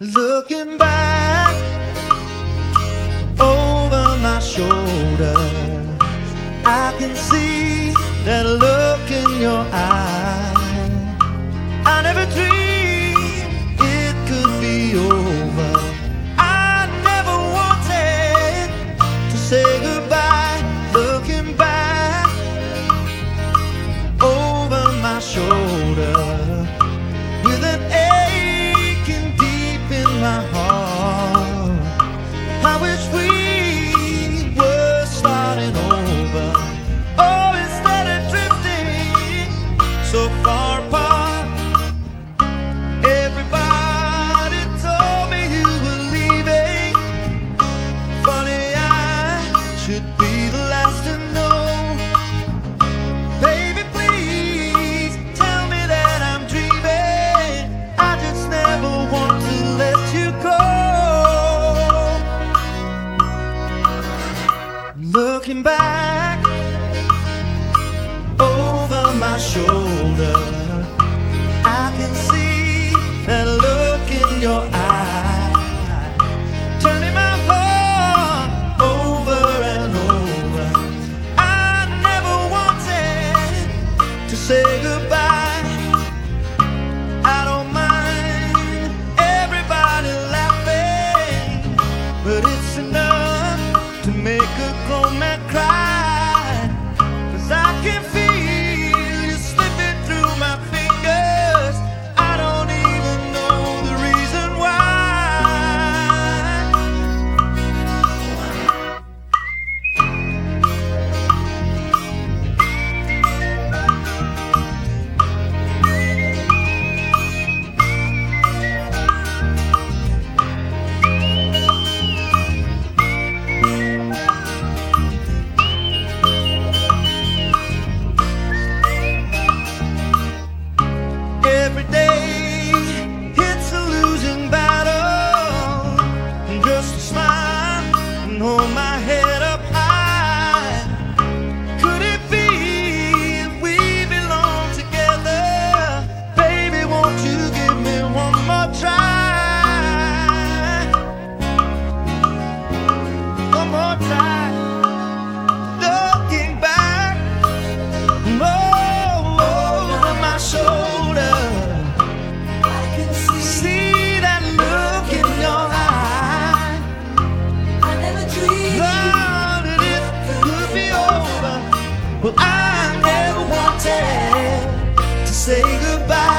Looking back over my shoulder, I can see that look in your eye. I never dreamed it could be over. I never wanted to say goodbye. Looking back over my shoulder, with an aching deep in my heart, I wish we were starting over. Oh, instead of drifting so far apart. Everybody told me you were leaving. Funny, I should be the last to know. Baby, please tell me that I'm dreaming. I just never want to let you go. Looking back over my shoulder, I can see that look in your eye, turning my heart over and over. I never wanted to say goodbye. I don't mind everybody laughing, but it's enough to make a grown man cry. 'Cause I can feel you slipping through my fingers. I don't even know the reason why. Every day it's a losing battle, and just to smile and hold my head up high. Could it be if we belong together? Baby, won't you give me one more try? One more try. Looking back over my shoulder, see that look in your eye. I never dreamed Thought that it could be over. Well, I never wanted to say goodbye.